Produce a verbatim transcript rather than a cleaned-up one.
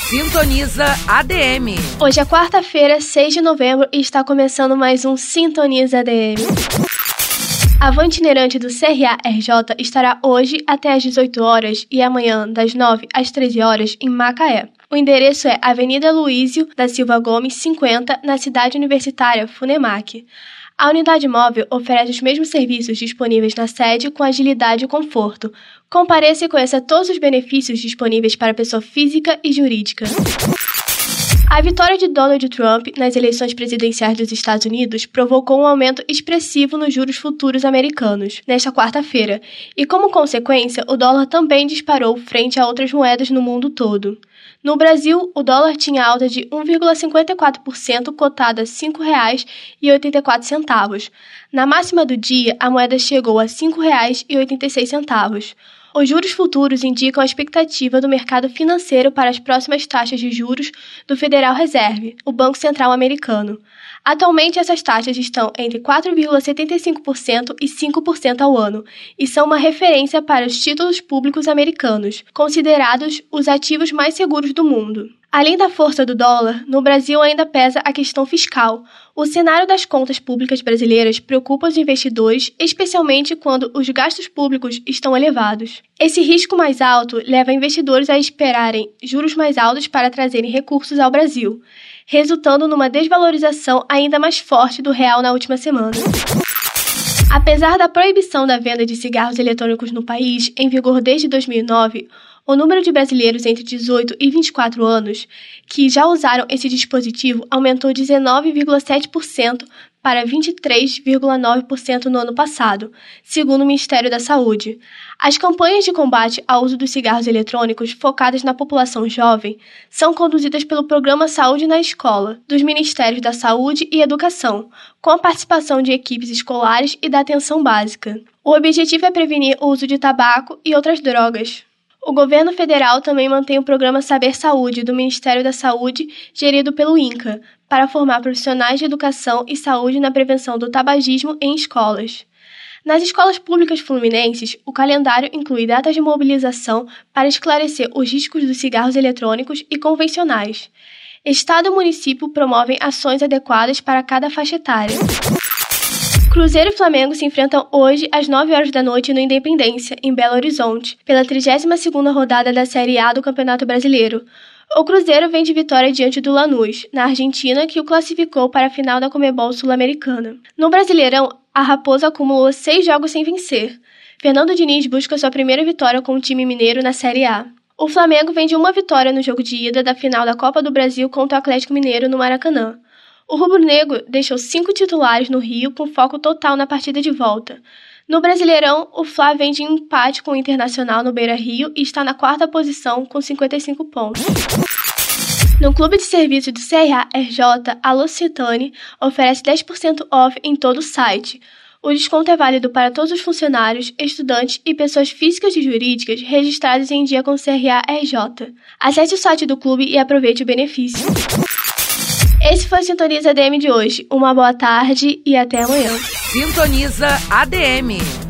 Sintoniza A D M. Hoje é quarta-feira, seis de novembro, e está começando mais um Sintoniza A D M. A van itinerante do C R A R J estará hoje até às dezoito horas e amanhã das nove às treze horas em Macaé. O endereço é Avenida Luísio da Silva Gomes, cinquenta, na cidade universitária Funemac. A unidade móvel oferece os mesmos serviços disponíveis na sede com agilidade e conforto. Compareça e conheça todos os benefícios disponíveis para pessoa física e jurídica. A vitória de Donald Trump nas eleições presidenciais dos Estados Unidos provocou um aumento expressivo nos juros futuros americanos nesta quarta-feira, e como consequência, o dólar também disparou frente a outras moedas no mundo todo. No Brasil, o dólar tinha alta de um vírgula cinquenta e quatro por cento, cotada a cinco reais e oitenta e quatro centavos. Na máxima do dia, a moeda chegou a cinco reais e oitenta e seis centavos. Os juros futuros indicam a expectativa do mercado financeiro para as próximas taxas de juros do Federal Reserve, o Banco Central Americano. Atualmente, essas taxas estão entre quatro vírgula setenta e cinco por cento e cinco por cento ao ano, e são uma referência para os títulos públicos americanos, considerados os ativos mais seguros do mundo. Além da força do dólar, no Brasil ainda pesa a questão fiscal. O cenário das contas públicas brasileiras preocupa os investidores, especialmente quando os gastos públicos estão elevados. Esse risco mais alto leva investidores a esperarem juros mais altos para trazerem recursos ao Brasil, resultando numa desvalorização ainda mais forte do real na última semana. Apesar da proibição da venda de cigarros eletrônicos no país, em vigor desde dois mil e nove, o número de brasileiros entre dezoito e vinte e quatro anos que já usaram esse dispositivo aumentou dezenove vírgula sete por cento para vinte e três vírgula nove por cento no ano passado, segundo o Ministério da Saúde. As campanhas de combate ao uso dos cigarros eletrônicos focadas na população jovem são conduzidas pelo Programa Saúde na Escola, dos Ministérios da Saúde e Educação, com a participação de equipes escolares e da atenção básica. O objetivo é prevenir o uso de tabaco e outras drogas. O governo federal também mantém o programa Saber Saúde, do Ministério da Saúde, gerido pelo INCA, para formar profissionais de educação e saúde na prevenção do tabagismo em escolas. Nas escolas públicas fluminenses, o calendário inclui datas de mobilização para esclarecer os riscos dos cigarros eletrônicos e convencionais. Estado e município promovem ações adequadas para cada faixa etária. Cruzeiro e Flamengo se enfrentam hoje às nove horas da noite no Independência, em Belo Horizonte, pela trigésima segunda rodada da Série A do Campeonato Brasileiro. O Cruzeiro vem de vitória diante do Lanús, na Argentina, que o classificou para a final da Conmebol Sul-Americana. No Brasileirão, a Raposa acumulou seis jogos sem vencer. Fernando Diniz busca sua primeira vitória com o time mineiro na Série A. O Flamengo vem de uma vitória no jogo de ida da final da Copa do Brasil contra o Atlético Mineiro no Maracanã. O rubro-negro deixou cinco titulares no Rio, com foco total na partida de volta. No Brasileirão, o Fla vem de empate com o Internacional no Beira-Rio e está na quarta posição com cinquenta e cinco pontos. No clube de serviço do C R A R J, a L'Occitane oferece dez por cento off em todo o site. O desconto é válido para todos os funcionários, estudantes e pessoas físicas e jurídicas registradas em dia com o C R A R J. Acesse o site do clube e aproveite o benefício. Esse foi o Sintoniza A D M de hoje. Uma boa tarde e até amanhã. Sintoniza A D M.